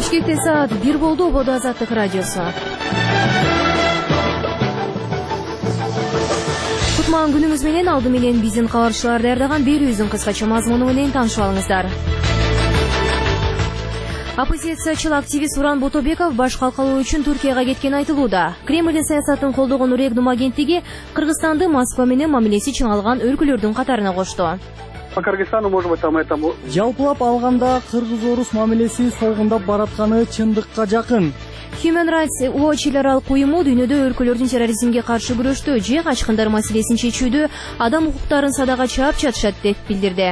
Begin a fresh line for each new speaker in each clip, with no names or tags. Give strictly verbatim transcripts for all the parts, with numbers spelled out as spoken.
Бишкекте саат бир болду. Ободо Азаттык радиосу. Кутман күнүңүз менен алды менен биздин кабарчылар даярдаган берүүбүздүн кыскача мазмуну менен таанышып алыңыздар. Оппозициячыл активист Уран Ботобеков баш калкалоо үчүн Түркияга кеткени айтылууда. Кремлдин саясатын колдогон Регнум агенттиги Кыргызстанды Москва менен мамилеси чыңалган өлкөлөрдүн катарына кошту.
По Кыргызстану можем это мы там.
Жалпылап алганда кыргыз-орус мамилеси солгундап баратканы чындыкка жакын.
Human Rights Watch эл аралык уюму дүйнөдө өлкөлөрдүн терроризмге каршы күрөштү же качкындар маселесин чечүүдө адам укуктарын садага чаап жатышат деп билдирди.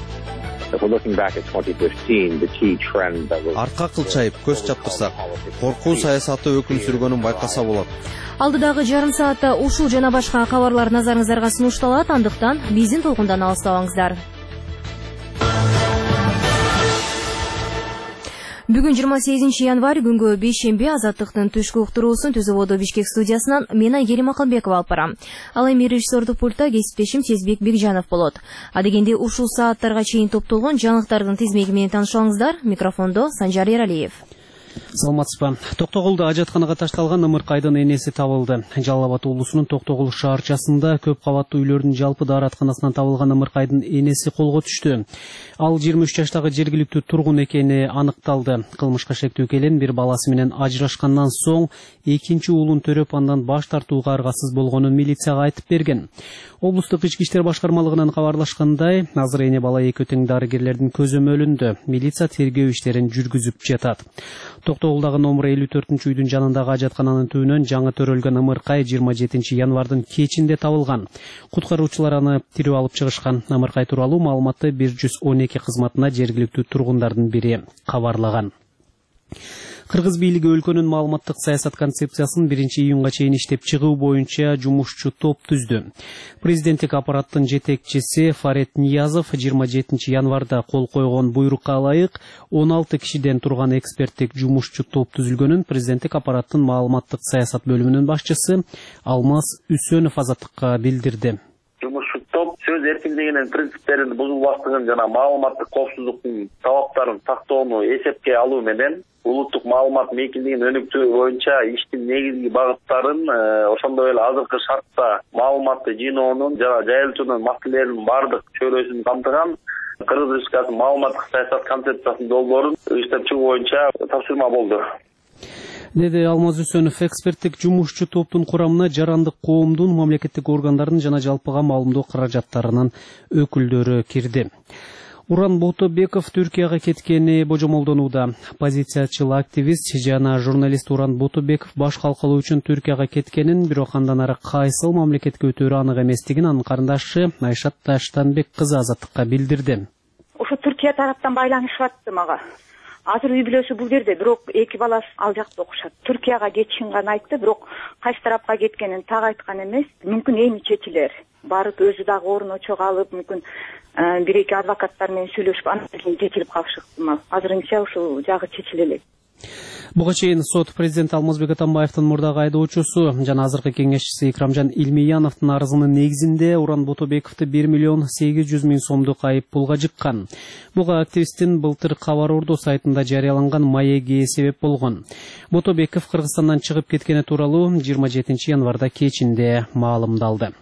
Арка кылчайып көз чаптырсак, коркуу саясаты өкүм сүргөнүн байкаса болот.
Алдыдагы жарым саатта ушул жана башка кабарлар назарыңыздарга сунушталат, андыктан биздин толкундан алыстабаңыздар. Бүгүн жыйырма сегизинчи январь күнгө бейшемби Азаттыктын түшкү уктуруусун Түз Ободо Бишкек студиясынан мен Айгерим Акылбекова алып барам. Ал эми режиссердук пультта кесиптешим Сезбек Бекжанов болот. Адегенде ушул сааттарга чейин топтолгон жаңылыктардын тизмеги менен таанышыңыздар. Микрофондо Санжар Ералиев.
Саламатсызбы. Токтогулда ажатканага ташталган ымыркайдын энеси табылды. Жалал Абад уулусунун Токтогул шаарчасында көп кабаттуу үйлөрдүн жалпы дааратканасынан табылган ымыркайдын энеси колго түштү. Ал жыйырма үч жаштагы жергиликтүү тургун экени аныкталды. Кылмышка шектүү келин бир баласы менен ажырашкандан соң экинчи уулун төрөп андан баш тартууга аргасыз болгонун милицияга айтып берген. Облустук ички иштер башкармалыгынан кабарлашкандай, азыр эне бала экөө тең дарыгерлердин көзөмөлүндө. Милиция тергөө иштерин жүргүзүп жатат. Токтогулдагы номер элүү төртүнчү үйдүн жанындагы ажаткананын түбүнөн жаңы төрөлгөн ымыркай жыйырма жетинчи январдын кечинде табылган. Куткаруучулар аны тирүү алып чыгышкан. Ымыркай тууралуу маалыматты бир жүз он эки кызматына жергиликтүү тургундардын бири кабарлаган. Кыргыз бийлиги өлкөнүн маалыматтык саясат концепциясын биринчи июнга чейин иштеп чыгуу боюнча жумушчу топ түздү. Президенттик аппараттын жетекчиси Фарет Ниязов жыйырма жетинчи январда кол койгон буйрукка ылайык он алты кишиден турган эксперттик жумушчу топ түзүлгөнүн президенттик аппараттын маалыматтык саясат бөлүмүнүн башчысы Алмаз Үсөнов Азаттыкка билдирди.
Жумушчу топ сөз эркиндигинин принциптерин бузулбаштыгын жана маалыматтык коопсуздуктун талаптарын сактоону эсепке алуу менен улуттук маалымат мейкиндигин өнүктүү боюнча иштин негизги багыттарын, ошондой эле азыркы шартта маалыматты жыйноонун жана жайылтуунун маселелеринин бардык чөйрөсүн камтыган Кыргыз Республикасынын маалыматтык саясат концепциясынын долбоорун иштеп чыгуу боюнча тапшырма болду.
Деди Алмаз Үсөнов. Эксперттик жумушчу топтун курамына жарандык коомдун, мамлекеттик органдардын жана жалпыга маалымдоо каражаттарынын өкүлдөрү кирди. Уран Ботобеков Түркияга кеткени божомолдонууда. Оппозициячыл активист жана журналист Уран Ботобеков баш калкалоо үчүн Түркияга кеткенин, бирок андан ары кайсыл мамлекетке өтөөрү анык эместигин анын карындашы Айшат Таштанбек кызы Азаттыкка билдирди.
Ошо Түркия тараптан байланышып атты мага. Азыр үй бүлөсү бул жерде, бирок эки баласы ал жакта окушат. Түркияга кетишин гана айтты, бирок кайсы тарапка кеткенин так айткан эмес. Мүмкүн эми чечилер. Барып өзү дагы орун очого алып, мүмкүн бир эки адвокаттар менен сүйлөшүп, анан кийин чечилип калышы ыктымал. Азырынча ушул жагы чечиле элек.
Буга чейин сот президент Алмазбек Атамбаевдин мурдагы айдоочусу жана азыркы кеңешчиси Икрамжан Илмияновдун арызынын негизинде Уран Ботобековду бир миллион сегиз жүз миң сомдук айып пулга жыккан. Буга активисттин былтыр Кабар Орду сайтында жарыяланган маеги себеп болгон. Ботобеков Кыргызстандан чыгып кеткени тууралуу жыйырма жетинчи январда кечинде маалымдалды.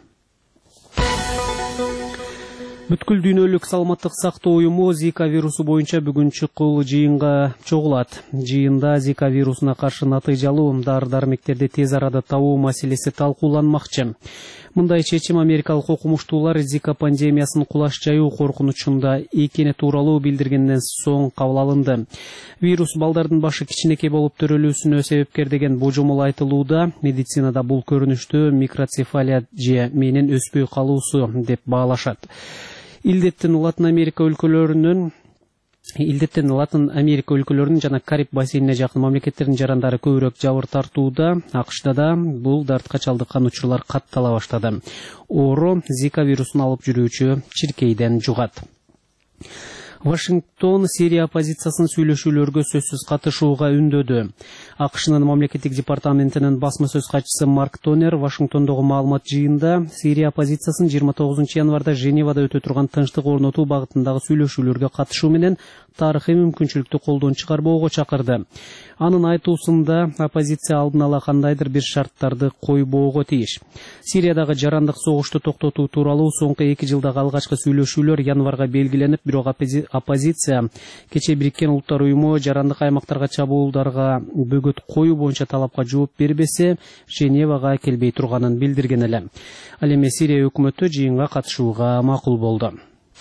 Бүткүл дүйнөлүк саламаттык сактоо уюму Зика вирусу боюнча бүгүн чыккыл жыйынга чогулат. Жыйында Зика вирусуна каршы натыйжалуу дары-дармектерди тез арада табуу маселеси талкууланмакчы. Мындай чечим америкалык окумуштуулар Зика пандемиясын кулаш жаюу коркунучунда экени тууралуу билдиргенден соң кабыл алынды. Вирус балдардын башы кичинекей болуп төрөлүүсүнө себепкер деген божомол айтылууда. Медицинада бул көрүнүштү микроцефалия же менин өспөй калуусу деп баалашат. Илдеттин Латын Америка өлкөлөрүнүн Илдеттен Латын Америка өлкөлөрүнүн жана Кариб бассейнине жакын мамлекеттердин жарандары көбүрөөк жабыр тартууда. АКШда да бул дартка чалдыккан учурлар каттала баштады. Оору Зика вирусун алып жүрүүчү чиркейден жугат. Вашингтон Сирия оппозициясын сүйлөшүүлөргө сөзсүз катышууга үндөдү. АКШнын мамлекеттик департаментинин басма сөз катчысы Марк Тонер Вашингтондогу маалымат жыйында Сирия оппозициясын жыйырма тогузунчу январда Женевада өтө турган тынчтык орнотуу багытындагы сүйлөшүүлөргө катышуу менен тарыхый мүмкүнчүлүктү колдон чыгарбоого чакырды. Анын айтуусунда оппозиция алдын ала кандайдыр бир шарттарды койбоого тийиш. Сириядагы жарандык согушту токтотуу тууралуу соңку эки жылдагы алгачкы сүйлөшүүлөр январга белгиленип, бирок оппозиция кечээ Бириккен Улуттар уюму жарандык аймактарга чабуулдарга бөгөт коюу боюнча талапка жооп бербесе, Женевага келбей турганын билдирген эле. Ал эми Сирия өкмөтү жыйынга катышууга макул болду.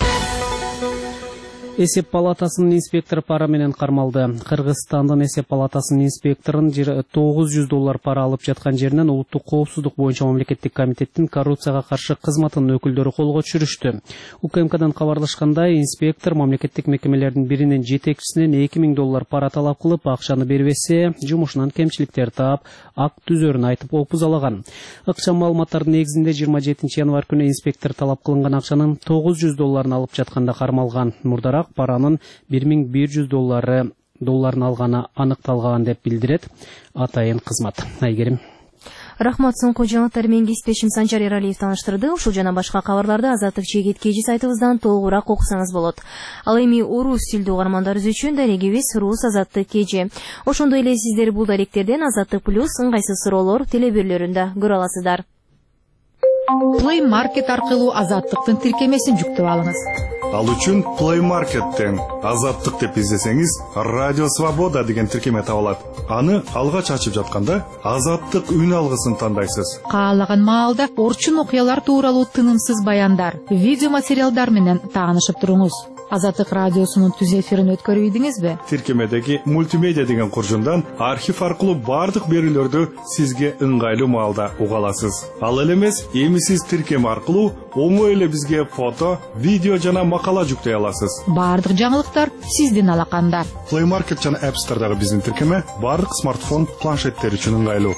Эсеп палатасынын инспектору пара менен кармалды. Кыргызстандын эсеп палатасынын инспекторун тогуз жүз доллар пара алып жаткан жеринен улуттук коопсуздук боюнча мамлекеттик комитеттин коррупцияга каршы кызматынын өкүлдөрү колго түшүрүштү. УКМКдан кабарлашкандай, инспектор мамлекеттик мекемелердин биринин жетекчисинен эки миң доллар пара талап кылып, акчаны бербесе, жумушунан кемчиликтер таап, акт түзөрүн айтып опузалаган. Ыкчам маалыматтардын негизинде жыйырма жетинчи январь күнү инспектор талап кылынган акчанын тогуз жүз долларын алып жатканда кармалган. Мурдараак паранын бир миң бир жүз доллары долларын алганы аныкталган деп билдирет атайын кызмат. Айгерим.
Рахмат, соңку жаңылыктар менен кесиптешим Санжар Эралиев тааныштырды. Ушул жана башка кабарларды Азаттык Чегет Кежи сайтыбыздан толугураак окусаңыз болот. Ал эми орус тилдүү угармандарыбыз үчүн дарегибиз Рус Азаттык Кежи. Ошондой эле сиздер бул даректерден Азаттык плюс ыңгайсыз суроолор телеберлөрүндө көрө аласыздар.
Play Market аркылуу Азаттыктын тиркемесин жүктөп алыңыз.
Ал үчүн Play Market'тен Азаттык деп издесеңиз, Радио Свобода деген тиркеме табылат. Аны алгач ачып жатканда Азаттык үн алгысын тандайсыз.
Каалаган маалда орчун окуялар тууралуу тынымсыз баяндар, видео материалдар менен таанышып туруңуз. Азаттык радиосунун түз эфирин өткөрүп ийдиңизби?
Тиркемедеги мультимедиа деген куржундан архив аркылуу бардык берүүлөрдү сизге ыңгайлуу маалда уга аласыз. Ал эле эмес, эми сиз тиркеме аркылуу оңой эле бизге фото, видео жана макала жүктөй аласыз.
Бардык жаңылыктар сиздин алаканда.
Play Market жана App Store'дагы биздин тиркеме бардык смартфон, планшеттер үчүн ыңгайлуу.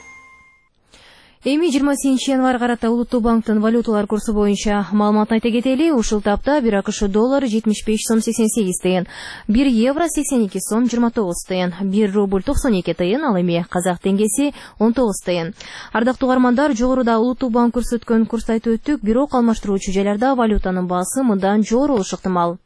Эми жыйырма сегизинчи январь карата Улуттук банктын валюталар курсу боюнча маалымат айта кетели. Ушул тапта бир АКШ доллары жетимиш беш сом сексен сегиз тыйын, бир евро сексен эки сом жыйырма тогуз тыйын, бир рубль токсон эки тыйын, ал эми казак теңгеси он тогуз тыйын. Ардактуу угармандар, жогоруда Улуттук банк көрсөткөн курсту айтып өттүк, бирок алмаштыруучу жайларда валютанын баасы мындан жогору болушу ыктымал.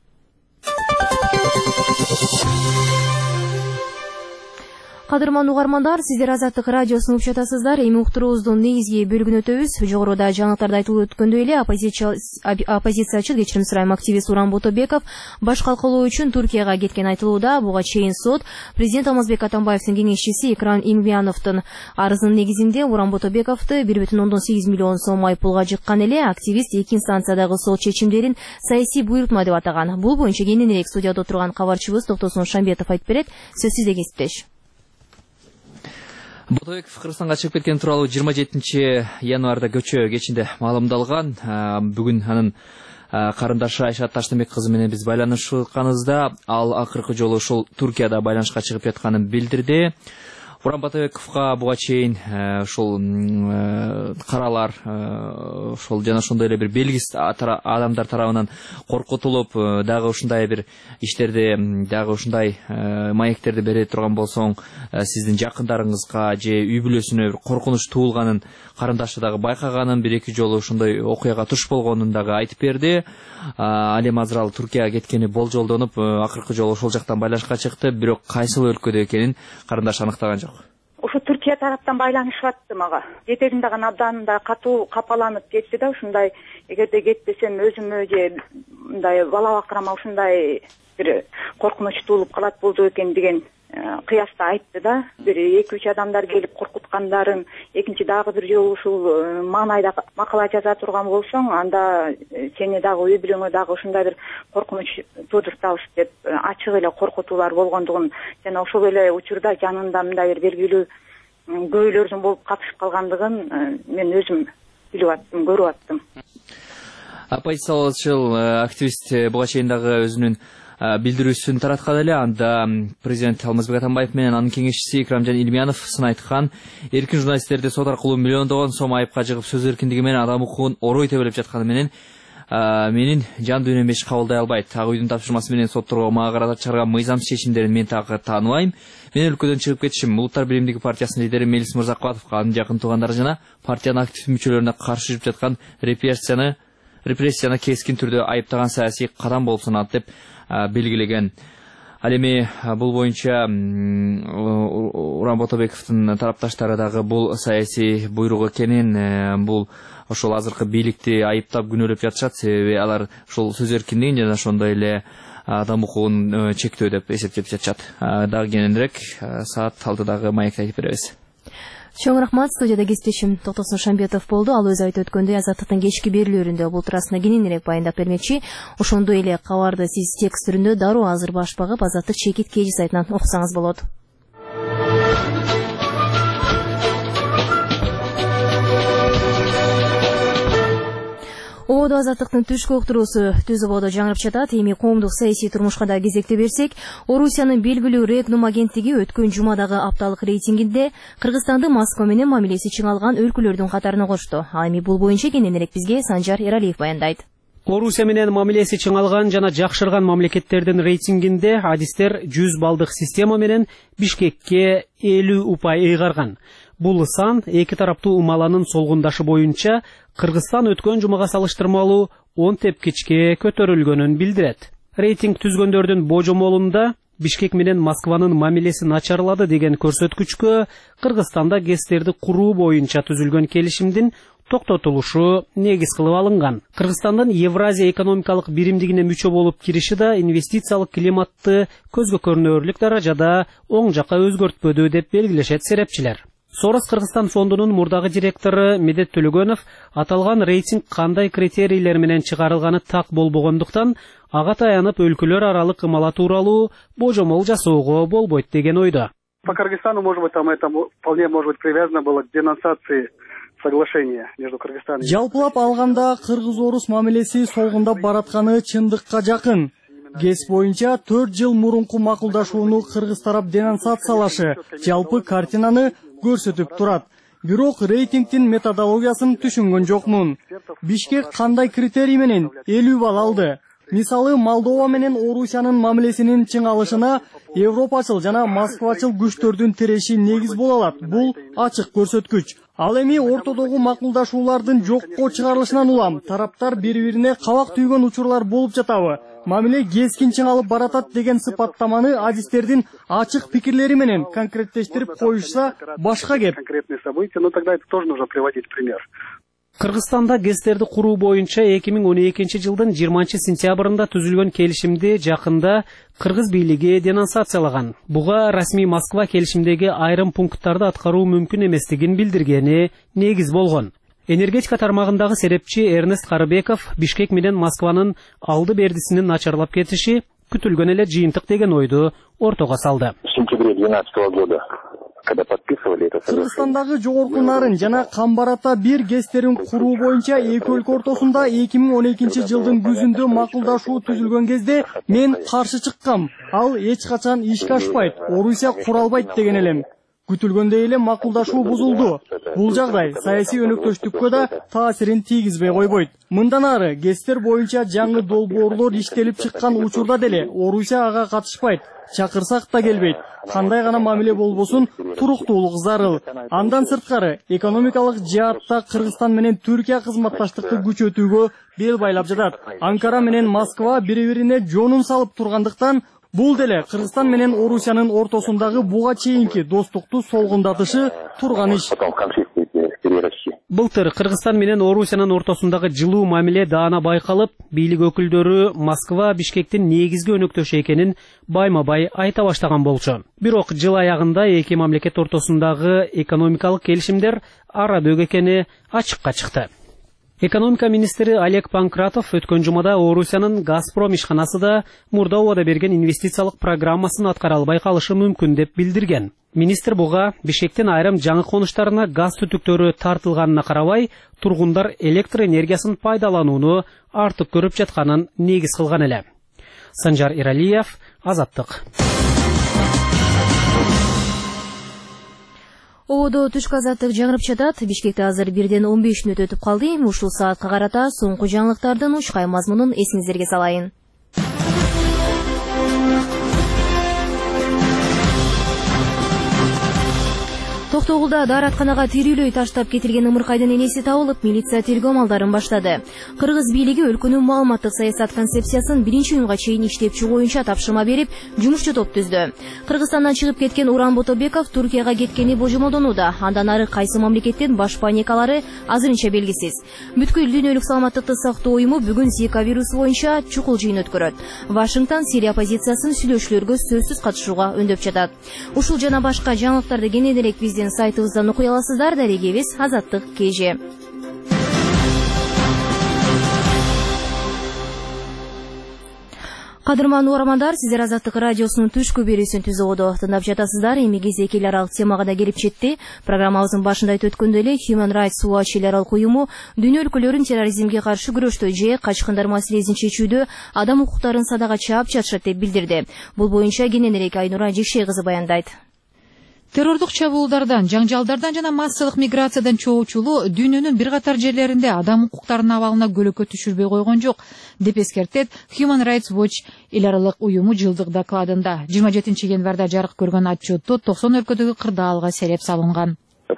Кадырман угармандар, сиздер Азаттык радиосун угуп жатасыздар. Эми уктуруубуздун негизги бөлүгүнө өтөбүз. Жогоруда жаңылыктарда айтылып өткөндөй эле оппозициячы, кечирим сурайм, активист Уран Ботобеков баш калкалоо үчүн Туркияга кеткен айтылууда. Буга чейин сот президент Алмазбек Атамбаевдин кеңешчиси Экран Имбияновдун арызынын негизинде Уран Ботобековду бир бүтүн ондон сегиз миллион сом айыппулга жыккан эле. Активист эки инстанциядагы сот чечимдерин саясий буйрутма деп атаган. Бул боюнча кененирээк студияда отурган кабарчыбыз Токтосун Шамбетов айтып берет. Сөз сизде, кесиптеш.
Ботобеков Кыргызстанга чыгып кеткен тууралуу жыйырма жетинчи январда көчө кечинде маалымдалган. Бүгүн анын карындашы Айшат Таштанбек кызы менен биз байланышканыбызда ал акыркы жолу ушул Туркияда байланышка чыгып жатканын билдирди. Уран Ботобековго буга чейин ушул каралар, ушул жана ошондой эле бир белгисиз адамдар тарабынан коркутулуп, дагы ушундай бир иштерди, дагы ушундай маектерди бере турган болсоң, сиздин жакындарыңызга же үй бүлөсүнө бир коркунуч туулганын карындашы дагы байкаганын, бир эки жолу ошондой окуяга туш болгонун дагы айтып берди. Ал эми азыр ал Туркияга кеткени болжолдонуп, акыркы жолу ошол жактан байланышка чыкты, бирок кайсыл өлкөдө экенин карындаш анықтаган жок.
Ушу Түркия тараптан байланышып атты мага. Жетегин дагы абдан да катуу капаланып кетти да, ушундай эгерде кетпесем өзүмө же мындай бала бакырама ушундай бир коркунуч туулуп калат болду экен деген кыяста айтты да. Бир эки үч адамдар келип коркуткандарын, экинчи дагы бир жолу ушул маанайда макала жаза турган болсоң, анда сени дагы үй бүлөңө дагы ушундай бир коркунуч туудуртабыз деп ачык эле коркутуулар болгондугун жана ошол эле учурда жанында мындай бир белгилүү көйлөрдүн болуп катышып калгандыгын мен өзүм билип аттым, көрүп аттым.
Оппозициялчыл активист буга чейин дагы өзүнүн билдирүүсүн тараткан эле. Анда президент Алмазбек Атамбаев менен анын кеңешчиси Икрамжан Илмиянов сын айткан, эркин журналисттерди сот аркылуу миллиондогон сом айыпка жыгып сөз эркиндиги менен адам укугун орой тебелеп жатканы менен менин жан дүйнөм эч кабылдай албайт. Ак үйдүн тапшырмасы менен сотторго мага карата чыгарган мыйзамсыз чечимдерин мен так тааныбайм. Мен өлкөдөн чыгып кетишим Улуттар биримдиги партиясынын лидери Мелис Мырзакбатовго, анын жакын туугандары жана партиянын актив мүчөлөрүнө каршы жүрүп жаткан репрессияны репрессияны кескин түрдө айыптаган саясий кадам болуп саналат деп белгилеген. Ал эми бул боюнча Уран Ботобековдун тарапташтары дагы бул саясий буйрук экенин, бул ошол азыркы бийликти айыптап күнөөлөп жатышат, себеби алар ошол сөз эркиндигин жана ошондой эле адам укугун чектөө деп эсептеп жатышат. Дагы кененирээк саат алтыдагы маекте айтып беребиз.
Чоң рахмат. Студияда кесиптешим Токтосун Шамбетов болду. Ал өзү айтып өткөндөй Азаттыктын кечки берүүлөрүндө бул туурасында кененирээк баяндап бермекчи. Ошондой эле кабарды сиз текст түрүндө дароо азыр баш багып Азаттык чекит кежи сайтынан окусаңыз болот. Ободо Азаттыктын түшкү уктуруусу түз ободо жаңырып жатат. Эми коомдук саясий турмушка да кезекте берсек, Орусиянын белгилүү Регнум агенттиги өткөн жумадагы апталык рейтингинде Кыргызстанды Москва менен мамилеси чың алган өлкөлөрдүн катарына кошту. Ал эми бул боюнча кененирээк бизге Санжар Эралиев баяндайт.
Орусия менен мамилеси чың алган жана жакшырган мамлекеттердин рейтингинде адистер жүз балдык система менен Бишкекке элүү упай ыйгарган. Бул сан эки тараптуу умаланын солгундашы боюнча Кыргызстан өткөн жумага салыштырмалуу он тепкичке көтөрүлгөнүн билдирет. Рейтинг түзгөндөрдүн божомолунда Бишкек менен Москванын мамилеси начарлады деген көрсөткүчкө Кыргызстанда ГЭСтерди куруу боюнча түзүлгөн келишимдин токтотулушу негиз кылып алынган. Кыргызстандын Евразия экономикалык биримдигине мүчө болуп кириши да инвестициялык климатты көзгө көрүнөрлүк даражада оң жакка өзгөртпөдү деп белгилешет серепчилер. Сорос Кыргызстан фондунун мурдагы директору Медет Төлөгөнов аталган рейтинг кандай критерийлер менен чыгарылганы так болбогондуктан ага таянып өлкөлөр аралык ымала тууралуу божомол жасоого болбойт деген ойдо.
По Кыргызстану, может быть, там это вполне может быть привязано было к денонсации соглашения между Кыргызстаном.
Жалпылап алганда кыргыз-орус мамилеси солгундап баратканы чындыкка жакын. ГЭС боюнча төрт жыл мурунку макулдашууну кыргыз тарап денонсациялашы жалпы картинаны көрсөтүп турат. Бирок рейтингдин методологиясын түшүнгөн жокмун. Бишкек кандай критерий менен элүү балл алды? Мисалы, Молдова менен Орусиянын мамилесинин чың алышына европачыл жана москвачыл күчтөрдүн тиреши негиз боло алат. Бул ачык көрсөткүч. Ал эми ортодогу макулдашуулардын жокко чыгарылышынан улам тараптар бири-бирине кабак түйгөн учурлар болуп жатабы? Мамиле кескин чың алып баратат деген сыпаттаманы адистердин ачык пикирлери менен конкреттештирип коюшса башка кеп.
Конкретные события, но тогда это тоже нужно приводить пример.
Кыргызстанда ГЭСтерди куруу боюнча эки миң он экинчи жылдын жыйырманчы сентябрында түзүлгөн келишимди жакында кыргыз бийлиги денонсациялаган. Буга расмий Москва келишимдеги айрым пункттарды аткаруу мүмкүн эместигин билдиргени негиз болгон. Энергетика тармагындагы серепчи Эрнест Карыбеков Бишкек менен Москванын алды бердисинин начарлап кетиши күтүлгөн эле жыйынтык деген ойду ортого салды.
В сентябре двенадцатого года, когда подписывали это соглашение.
Кыргызстандагы жогорку нарын жана Камбарата бир ГЭСтерин куруу боюнча эки өлкө ортосунда эки миң он экинчи жылдын күзүндө макулдашуу түзүлгөн кезде мен каршы чыккам. Ал эч качан ишке ашпайт, Орусия кура албайт деген элем. Күтүлгөндөй эле макулдашуу бузулду. Бул жагдай саясий өнөктөштүккө да таасирин тийгизбей койбойт. Мындан ары ГЭСтер боюнча жаңы долбоорлор иштелип чыккан учурда деле Орусия ага катышпайт. Чакырсак да келбейт. Кандай гана мамиле болбосун туруктуулук зарыл. Андан сырткары экономикалык жаатта Кыргызстан менен Түркия кызматташтыкты күчөтүүгө бел байлап жатат. Анкара менен Москва бири-бирине жонун салып тургандыктан бул деле Кыргызстан менен Орусиянын ортосундагы буга чейинки достукту солгундатышы турган иш.
Былтыр Кыргызстан менен Орусиянын ортосундагы жылуу мамиле даана байкалып, бийлик өкүлдөрү Москва Бишкектин негизги өнөктөшү экенин байма-бай айта баштаган болчу. Бирок жыл аягында эки мамлекет ортосундагы экономикалык келишимдер ара дөг экени ачыкка чыкты. Экономика министри Олег Панкратов өткөн жумада Орусиянын Газпром ишканасы да мурда убада берген инвестициялык программасын аткара албай калышы мүмкүн деп билдирген. Министр буга Бишкектин айрым жаңы конуштарына газ түтүктөрү тартылганына карабай, тургундар электр энергиясын пайдаланууну артык көрүп жатканын негиз кылган эле. Санжар Эралиев, Азаттык.
Ободо түшкү азаттык жаңырып жатат. Бишкекте азыр бирден он беш мүнөт өтүп калды. Ушул саатка карата соңку жаңылыктардын учкай мазмунун эсиңиздерге салайын. Токтогулда дааратканага тирүүлөй таштап кетилген ымыркайдын энеси табылып, милиция тергөө амалдарын баштады. Кыргыз бийлиги өлкөнүн маалыматтык саясат концепциясын биринчи июнга чейин иштепчү боюнча тапшырма берип, жумушчу топ түздү. Кыргызстандан чыгып кеткен Уран Ботобеков Туркияга кеткени божомолдонууда. Андан ары кайсы мамлекеттин баш паникалары азырынча белгисиз. Бүткүл дүйнөлүк саламаттыкты сактоо уюму бүгүн Зика вирусу боюнча чукул жыйын өткөрөт. Вашингтон Сирия оппозициясын сүйлөшүүлөргө сөзсүз катышууга өндөп жатат. Ушул жана башка жаңылыктарды кененирээк биздин сайтыбыздан окуй аласыздар. Дарегебиз Азаттык КЖ. Кадырман угармандар, сиздер Азаттык радиосунун түшкү берүүсүн түзүүдө тыңдап жатасыздар. Эми кезек эл аралык темага да келип жетти. Программабыздын башында айтып өткөндөй эле Human Rights Watch эл аралык уюму дүйнө өлкөлөрүн терроризмге каршы күрөштө же качкындар маселесин чечүүдө адам укуктарын садага чаап жатышат деп билдирди. Бул боюнча кененирээк Айнура Жекшей кызы баяндайт.
Террордук чабуулдардан, жаңжалдардан жана массалык миграциядан чоочулуу дүйнөнүн бир катар жерлеринде адам укуктарынын абалына көлөкө түшүрбөй койгон жок, деп эскертет Human Rights Watch эл аралык уюму жылдык докладында. жыйырма жетинчи январда жарык көргөн отчетто токсон өлкөдөгү кырдаалга сереп салынган.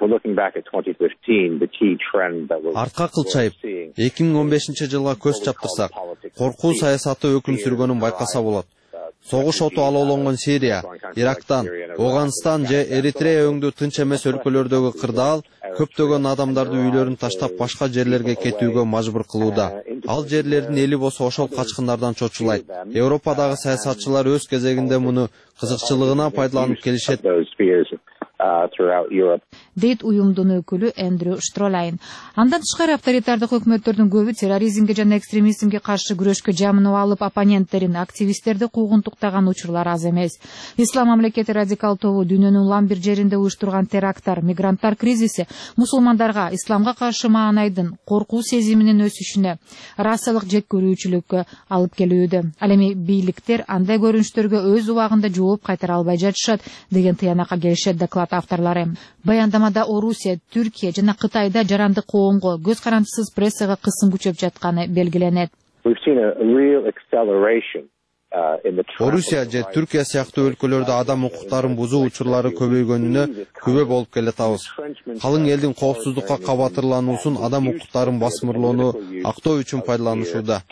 Артка кылчайып, эки миң он бешинчи жылга көз чаптырсак, коркуу саясаты өкүм сүргөнүн байкаса болот. Согуш оту алоолонгон Сирия, Ирактан, Афганистан же Эритрея өңдүү тынч эмес өлкөлөрдөгү кырдаал көптөгөн адамдарды үйлөрүн таштап башка жерлерге кетүүгө мажбур кылууда. Ал жерлердин эли болсо ошол качкындардан чочулайт. Европадагы саясатчылар өз кезегинде муну кызыкчылыгына пайдаланып келишет.
дейт уюмдун өкүлү Эндрю Штролайн. Андан тышкары авторитардык өкмөттөрдүн көбү терроризмге жана экстремизмге каршы күрөшкө жамынып алып, оппоненттерин, активисттерди куугунтуктаган учурлар аз эмес. Ислам мамлекети радикал тобу дүйнөнүн улам бир жеринде уюштурган теракттар, мигранттар кризиси мусулмандарга исламга каршы маанайдын коркуу сезиминин өсүшүнө, расалык жек көрүүчүлүккө алып келүүдө. Ал эми бийликтер андай көрүнүштөргө өз убагында жооп кайтара албай жатышат деген тыянакка келишет доклад авторлары. Баяндамада Орусия, Түркия жана Кытайда жарандык коомго, көз карандысыз прессага кысым күчөп жатканы белгиленет.
Орусия же Түркия сыяктуу өлкөлөрдө адам укуктарын бузуу учурлары көбөйгөнүнө күбө болуп келатабыз. Калың элдин коопсуздукка кабатырлануусун адам укуктарын басмырлоону актоо үчүн пайдаланышууда.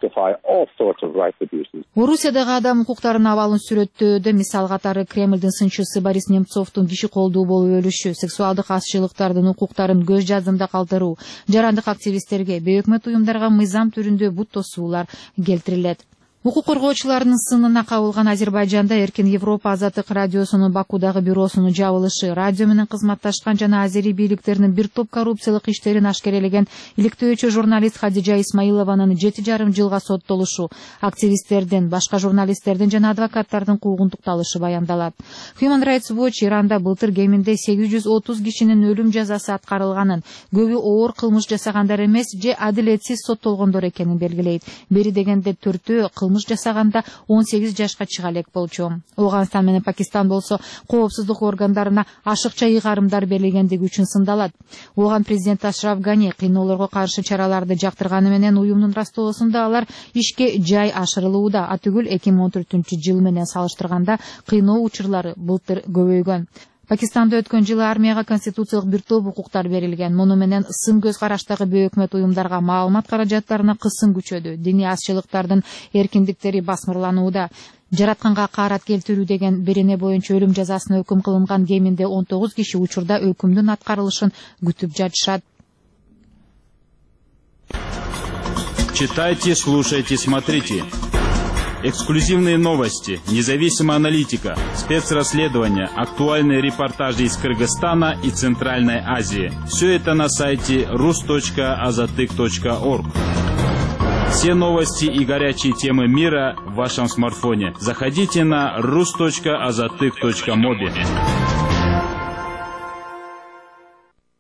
Орусиядагы адам укуктарынын абалын сүрөттөөдө мисал катары Кремлдин сынчысы Борис Немцовдун киши колдуу болуп өлүшү, сексуалдык азчылыктардын укуктарын көз жаздымда калтыруу, жарандык активисттерге, бейөкмөт уюмдарга мыйзам түрүндө бут тосуулар келтирилет. Укук коргоочулардын сынына кабылган Азербайжанда Эркин Европа Азаттык радиосунун Бакудагы бюросунун жабылышы, радио менен кызматташкан жана азери бийликтеринин бир топ коррупциялык иштерин ашкерелеген иликтөөчү журналист Хадижа Исмаилованын жети жарым жылга соттолушу, активисттердин, башка журналисттердин жана адвокаттардын куугунтукталышы баяндалат. Human Rights Watch Иранда былтыр кеминде сегиз жүз отуз кишинин өлүм жазасы аткарылганын, көбү оор кылмыш жасагандар эмес же адилетсиз соттолгондор экенин белгилейт. Бери дегенде төртөө кылмыш жасаганда он сегиз жашка чыга элек болчу. Афганистан менен Пакистан болсо коопсуздук органдарына ашыкча ыйгарымдар берилгендиги үчүн сындалат. Оған президент Ашраф Гани кыйноолорго каршы чараларды жактырганы менен уюмдун растоосунда алар ишке жай ашырылууда. Атүгүл эки миң он төртүнчү жыл менен салыштырганда кыйноо учурлары былтыр көбөйгөн. Пакистанда өткөн жылы армияга конституциялык бир топ укуктар берилген. Муну менен сын көз караштагы бейөкмөт уюмдарга маалымат каражаттарына кысым күчөдү. Диний азчылыктардын эркиндиктери басмырланууда. Жаратканга каарат келтирүү деген берене боюнча өлүм жазасына өкүм кылынган кеминде он тогуз киши учурда өкүмдүн аткарылышын күтүп жатышат.
Читайте, слушайте, смотрите. Эксклюзивные новости, независимая аналитика, спецрасследования, актуальные репортажи из Кыргызстана и Центральной Азии. Все это на сайте рус точка азатык точка орг. Все новости и горячие темы мира в вашем смартфоне. Заходите на рус точка азатык точка моби.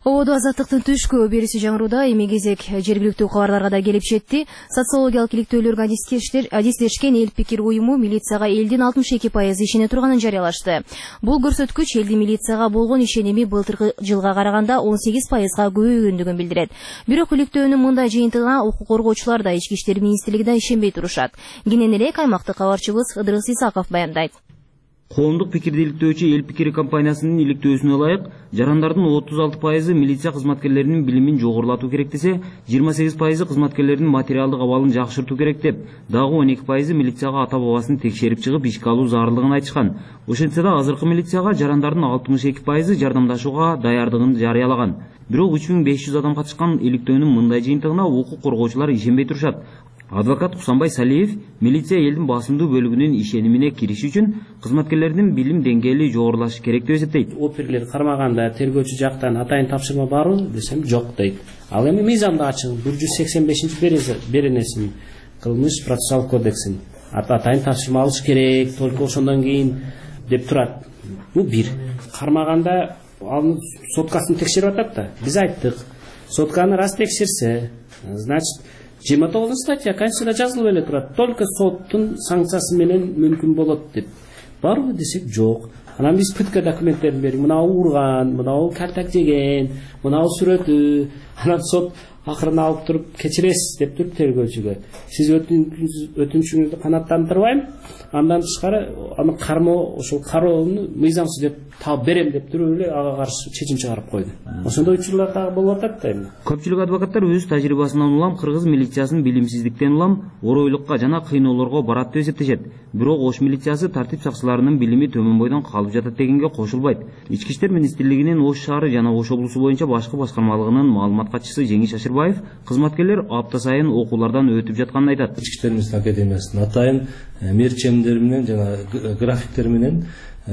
Ободо азаттыктын түшкү берүүсү жаңырууда эми кезек жергиликтүү кабарларга да келип жетти. Социологиялык иликтөөлөргө адистешкен эл пикир уюму милицияга элдин алтымыш эки пайызы ишене турганын жарыялашты. Бул көрсөткүч элдин милицияга болгон ишеними былтыркы жылга караганда он сегиз пайызга көбөйгөндүгүн билдирет. Бирок иликтөөнүн мындай жыйынтыгына укук коргоочулар да Ички иштер министрлиги да ишенбей турушат. Кенен эле аймактык кабарчыбыз Ыдырыс Исаков баяндайт.
Коомдук пикирди иликтөөчү Эл пикири компаниясынын иликтөөсүнө ылайык, жарандардын отуз алты пайызы милиция кызматкерлеринин билимин жогорулатуу керек десе, жыйырма сегиз пайызы кызматкерлердин материалдык абалын жакшыртуу керек деп, дагы он эки пайызы милицияга ата-бабасын текшерип чыгып ишке алуу зарылдыгын айтышкан. Ошентсе да азыркы милицияга жарандардын алтымыш эки пайызы жардамдашууга даярдыгын жарыялаган. Бирок үч миң беш жүз адам катышкан иликтөөнүн мындай жыйынтыгына укук коргоочулар ишенбей турушат. Адвокат Кусанбай Салиев милиция элдин басымдуу бөлүгүнүн ишенимине кириши үчүн кызматкерлердин билим деңгээли жогорулашы керек деп эсептейт.
Оперлер кармаганда тергөөчү жактан атайын тапшырма барбы десем жок дейт. Ал эми мыйзамда ачык бир жүз сексен бешинчи беренесин кылмыш процессуалдык кодексин атайын тапшырма алыш керек, только ошондон кийин деп турат. Бул бир. Кармаганда анын соткасын текшерип атат да. Биз айттык. Сотканы раз текшерсе, значит жыйырма тогузунчу статья Конституцияда жазылып эле турат. Только соттун санкциясы менен мүмкүн болот деп. Барбы десек жок. Анан биз пытка документтерин берип, мынау урган, мынау картак жеген, мынау сүрөтү. Анан сот акырын алып туруп кечиресиз деп туруп тергөөчүгө. Сиз өтүнүчүңүздү канааттандырбайм. Андан тышкары аны кармоо, ошол кароону мыйзамсыз деп таап берем деп туруп эле ага каршы чечим чыгарып койду. Ошондой учурлар дагы болуп атат да эми.
Көпчүлүк адвокаттар өз тажрыйбасынан улам кыргыз милициясын билимсиздиктен улам оройлукка жана кыйноолорго барат деп эсептешет. Бирок Ош милициясы тартип сакчыларынын билими төмөн бойдон калып жатат дегенге кошулбайт. Ички иштер министрлигинин Ош шаары жана Ош облусу боюнча башкы башкармалыгынын маалымат катчысы Жеңиш Ашырбаев кызматкерлер апта сайын окуулардан өтүп жатканын айтат.
Ички иштер министрлиги академиясынын атайын мерчемдер менен жана графиктер менен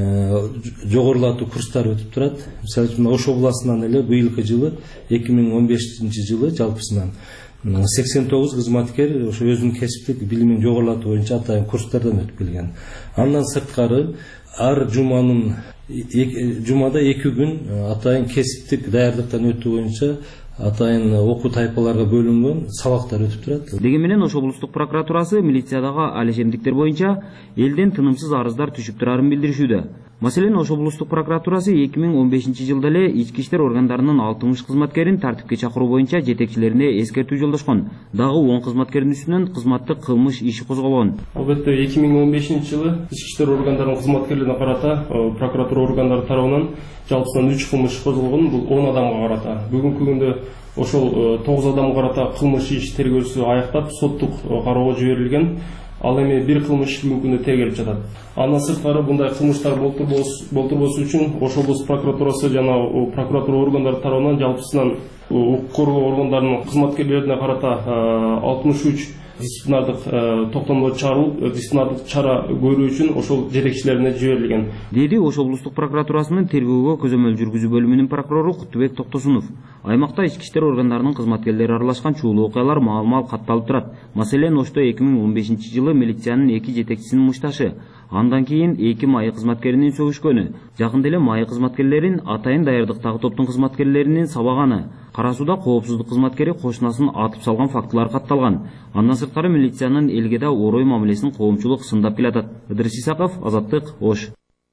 жогорулатуу курстар өтүп турат. Мисалы үчүн Ош областынан эле быйылкы жылы эки миң он бешинчи жылы жалпысынан сексен тогуз кызматкер ошо өзүнүн кесиптик билимин жогорулатуу боюнча атайын курстардан өтүп келген. Андан сырткары ар жуманын жумада эки күн атайын кесиптик даярдыктан өтүү боюнча атайын окуу тайпаларга бөлүнгөн сабактар өтүп турат.
Деген менен Ош облустук прокуратурасы милициядагы алешемдиктер боюнча элден тынымсыз арыздар түшүп турарын билдиришүүдө. Маселен, Ош облустук прокуратурасы эки миң он бешинчи жылда эле ички иштер органдарынын алтымыш кызматкерин тартипке чакыруу боюнча жетекчилерине эскертүү жолдошкон. Дагы он кызматкердин үстүнөн кызматтык кылмыш иши козголгон.
Албетте эки миң он бешинчи жылы ички иштер органдарынын кызматкерлерине карата прокуратура органдары тарабынан жалпысынан үч кылмыш козголгон. Бул он адамга карата. Бүгүнкү күндө ошол тогуз адамга карата кылмыш иш тергөөсү аяктап соттук кароого жиберилген. Ал эми бир кылмыш бүгүнкү күндө тергелип жатат. Андан сырткары мындай кылмыштар болтурбосу үчүн Ош облустук прокуратурасы жана прокуратура органдары тарабынан жалпысынан укук коргоо органдарынын кызматкерлерине карата алтымыш үч дисциплинардык токтомдор чыгарылып, дисциплинардык чара көрүү үчүн ошол жетекчилерине жиберилген.
Деди Ош облустук прокуратурасынын тергөөгө көзөмөл жүргүзүү бөлүмүнүн прокурору Куттубек Токтосунов. Аймакта ички иштер органдарынын кызматкерлери аралашкан чуулуу окуялар маал-маал катталып турат. Маселен, Ошто эки миң он бешинчи жылы милициянын эки жетекчисинин мушташы, андан кийин эки майы кызматкеринин сөгүшкөнү, жакында эле майы кызматкерлерин атайын даярдыктагы топтун кызматкерлеринин сабаганы, Кара сууда коопсуздук кызматкери кошунасын атып салган фактылар катталган. Андан сырткары милициянын элге да орой мамилесин коомчулук сындап келатат. Ыдырыс Исаков, Азаттык, Ош.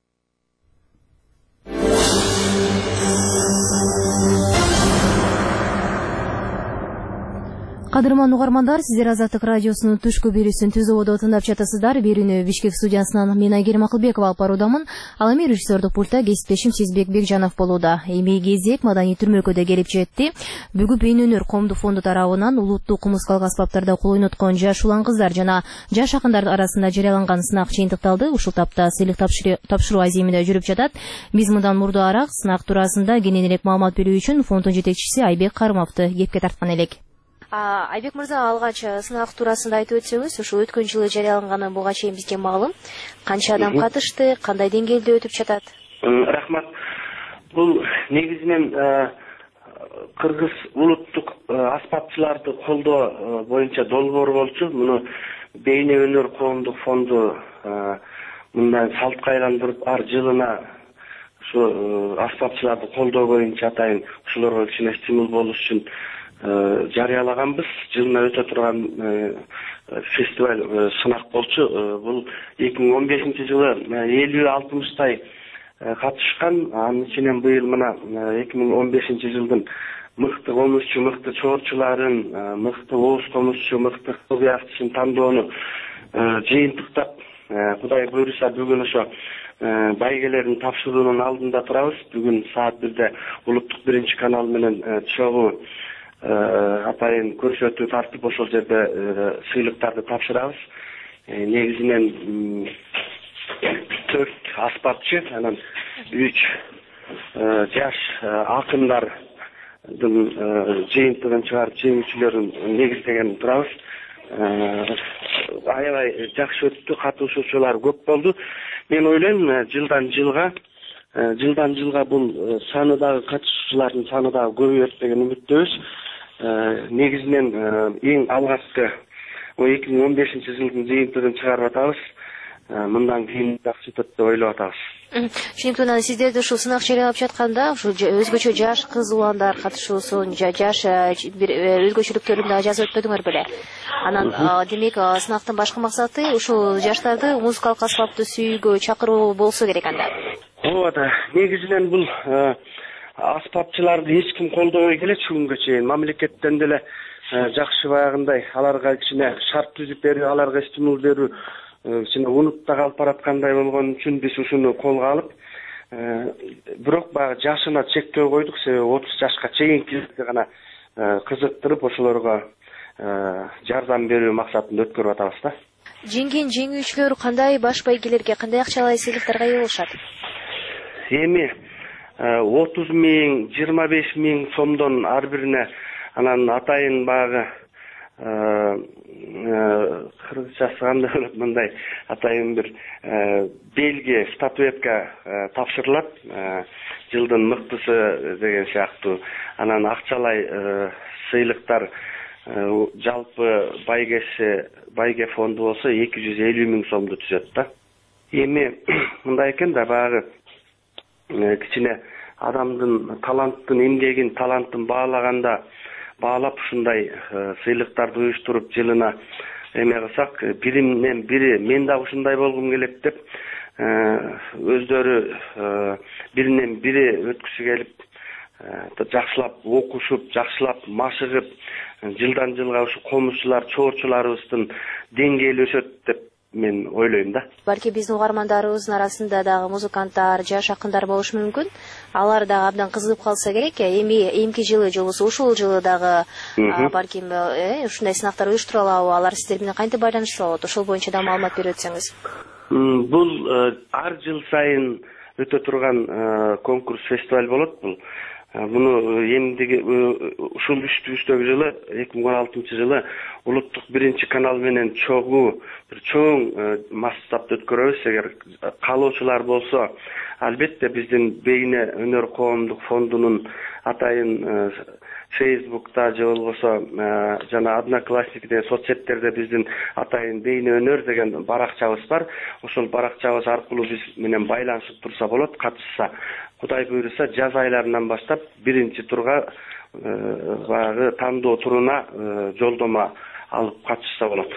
Кадырман угармандар, сиздер Азаттык радиосунун түшкү берүүсүн Түз ободо тыңдап жатасыздар. Берүүнү Бишкек студиясынан мен Айгерим Акылбекова алып баруудамын. Ал эми режиссердук пультта кесиптешим Сезбек Бекжанов болууда. Эми кезек маданий түрмөлкөдө келип жетти. Бүгүн Бейнөнөр коомдук фонду тарабынан улуттук музыкалык аспаптарда кол ойноткон жаш улан кыздар жана жаш акындар арасында жарыяланган сынак жыйынтыкталды. Ушул тапта сыйлык тапшыруу аземиде жүрүп жатат. Биз мындан мурдураак сынак туурасында кененирээк маалымат берүү үчүн фондун жетекчиси Айбек Карымовду кепке тарткан элек. Айбек мырза, алгач сынак туурасында айтып өтсөңүз, ушул өткөн жылы жарыяланганы буга чейин бизге маалым. Канча адам катышты, кандай деңгээлде өтүп жатат?
Рахмат. Бул негизинен кыргыз улуттук аспапчыларды колдоо боюнча долбоор болчу. Муну Бейнөнөр коомдук фонду мындан салт кайландырып, ар жылына ушу аспапчыларды колдоо боюнча атайын ушулорго кичине стимул болуш үчүн жарыялаганбыз. Жылына өтө турган фестиваль сынак болчу. Бул эки миң он бешинчи жылы элүү алтымыштай катышкан. Анын ичинен быйыл мына эки миң он бешинчи жылдын мыкты комузчу, мыкты чоорчуларын, мыкты ооз комузчу, мыкты кыл ыяктысын тандоону жыйынтыктап, Кудай буйруса бүгүн ошо байгелерин тапшыруунун алдында турабыз. Бүгүн саат бирде улуттук биринчи канал менен чогуу атайын көрсөтүү тартып ошол жерде сыйлыктарды тапшырабыз. Негизинен төрт аспапчы, анан үч жаш акындардын жыйынтыгын чыгарып жеңүүчүлөрүн негиздеген турабыз. Аябай жакшы өттү, катышуучулар көп болду. Мен ойлойм, жылдан жылга жылдан жылга бул саны дагы катышуучулардын саны дагы көбөйөт деген үмүттөбүз. Негизинен эң алгачкы эки миң он бешинчи жылдын жыйынтыгын чыгарып атабыз. Мындан кийин жакшы өтөт деп ойлоп атабыз.
Түшүнүктүү, сиздерди ушул сынак жарыялап жатканда, ушу өзгөчө жаш кыз уландар катышуусун, жаш бир өзгөчөлүктөрүн да жазып өтпөдүңөр беле? Анан демек сынактын башкы максаты ушул жаштарды музыкалык аспапты сүйүүгө чакыруу болсо керек анда.
Ооба да, негизинен бул аспапчыларды эч ким колдобой келет бүгүнгө чейин. Мамлекеттен деле жакшы баягындай аларга кичине шарт түзүп берүү, аларга стимул берүү кичине унутта калып бараткандай болгон үчүн биз ушуну колго алып, бирок баягы жашына чектөө койдук, себеби отуз жашка чейинкилерди гана кызыктырып ошолорго жардам берүү максатында өткөрүп атабыз да.
Жеңген жеңүүчүлөр кандай баш байгелерге, кандай акчалай сыйлыктарга ээ болушат?
Эми отуз миң, жыйырма беш миң сомдон ар бирине, анан атайын баягы кыргызчасы кандай болот, мындай атайын бир белги, статуэтка тапшырылат, жылдын мыктысы деген сыяктуу. Анан акчалай сыйлыктар жалпы байгеси, байге фонду болсо эки жүз элүү миң сомду түзөт да. Эми мындай экен да, баягы кичине адамдын таланттын эмгегин, талантын баалаганда баалап ушундай сыйлыктарды уюштуруп жылына эме кылсак, биримден бири мен да ушундай болгум келет деп өздөрү биринен бири өткүсү келип, жакшылап окушуп, жакшылап машыгып, жылдан жылга ушу комузчулар, чоорчуларыбыздын деңгээли өсөт деп мен ойлойм да.
Балки биздин угармандарыбыздын арасында дагы музыканттар, жаш акындар болушу мүмкүн. Алар дагы абдан кызыгып калса керек. Эми эмки жылы же болбосо ушул жылы дагы балким ушундай сынактар уюштурулабы, алар сиздер менен кантип байланышса болот? Ошол боюнча да маалымат берип өтсөңүз.
Бул ар жыл сайын өтө турган конкурс, фестиваль болот бул. Муну эмдиги ушул үстүбүздөгү жылы эки миң он алтынчы жылы улуттук биринчи канал менен чогуу бир чоң масштабта өткөрөбүз. Эгер каалоочулар болсо, албетте биздин Бейне өнөр коомдук фондунун атайын Фейсбукта же болбосо жана Одноклассники деген соцсеттерде биздин атайын Бейне өнөр деген баракчабыз бар. Ошол баракчабыз аркылуу биз менен байланышып турса болот, катышса. Кудай буйруса жаз айларынан баштап биринчи турга баягы тандоо туруна жолдомо алып катышса болот.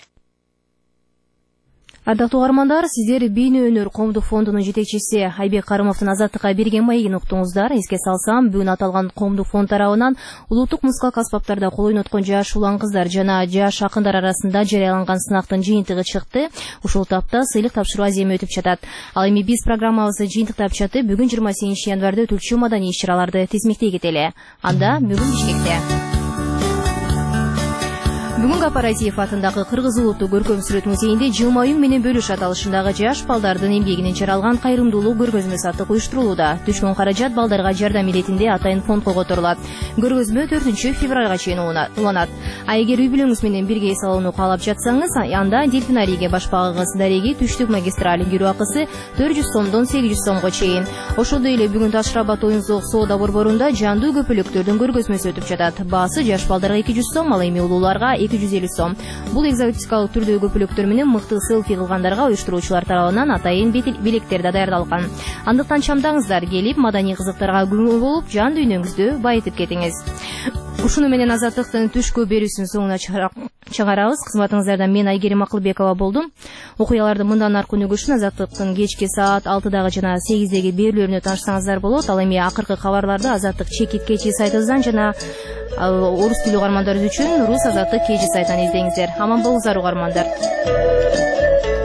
Ардактуу угармандар, сиздер Бейне өнөр коомдук фондунун жетекчиси Айбек Карымовдун Азаттыкка берген маегин уктуңуздар. Эске салсам, бүгүн аталган коомдук фонд тарабынан улуттук музыкалык аспаптарда кол ойноткон жаш улан кыздар жана жаш акындар арасында жарыяланган сынактын жыйынтыгы чыкты. Ушул тапта сыйлык тапшыруу аземи өтүп жатат. Ал эми биз программабызды жыйынтыктап жатып, бүгүн жыйырма сегизинчи январда өтүлчү маданий иш-чараларды тизмектей кетели. Анда бүгүн Бишкекте Бүгүн Апаратиев атындагы Кыргыз улуттук көркөм сүрөт музейинде жылмаюң менен бөлүш аталышындагы жаш балдардын эмгегинен жаралган кайрымдуулук көргөзмө саттык уюштурулууда. Түшкөн каражат балдарга жардам иретинде атайын фондко которулат. Көргөзмө төртүнчү февралга чейин уланат. А эгер үй бүлөңүз менен бирге эс алууну каалап жатсаңыз, анда дельфинарийге башпагыңыз дареги түштүк магистраль кирүү акысы төрт жүз сомдон сегиз жүз сомго чейин. Ошондой эле бүгүн Таш Рабат оюн-зоок соода борборунда жандуу көпөлөктөрдүн көргөзмөсү өтүп жатат. Баасы жаш балдарга эки жүз сом, ал эми улууларга эки жүз элүү сом. Бул экзотикалык түрдөгү көпөлөктөр менен мыкты селфи кылгандарга уюштуруучулар тарабынан атайын белектер да даярдалган. Андыктан чамдаңыздар, келип маданий кызыктарга күбө болуп, жан дүйнөңүздү байытып кетиңиз. Ушуну менен Азаттыктын түшкү берүүсүнүн соңуна чыгарабыз. Кызматыңыздардан мен Айгерим Акылбекова болдум. Окуяларды мындан аркы өнүгүшүн Азаттыктын кечки саат алтыдагы жана сегиздеги берүүлөрүнө таанышсаңыздар болот. Ал эми акыркы кабарларды Азаттык чекит кечи сайтыбыздан жана орус тилүү угармандар үчүн Рус Азаттык кечи сайтынан издеңиздер. Аман болуңуздар угармандар.